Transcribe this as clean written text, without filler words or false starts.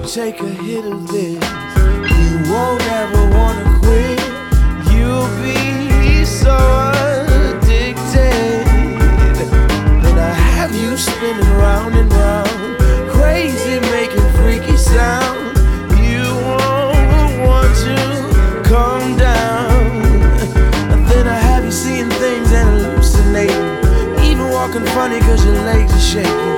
take a hit of this, you won't ever wanna quit. You'll be so addicted that I have you spinning round and round, crazy, making freaky sound. You won't want to calm down. And then I have you seeing things and hallucinating, even walking funny cause your legs are shaking.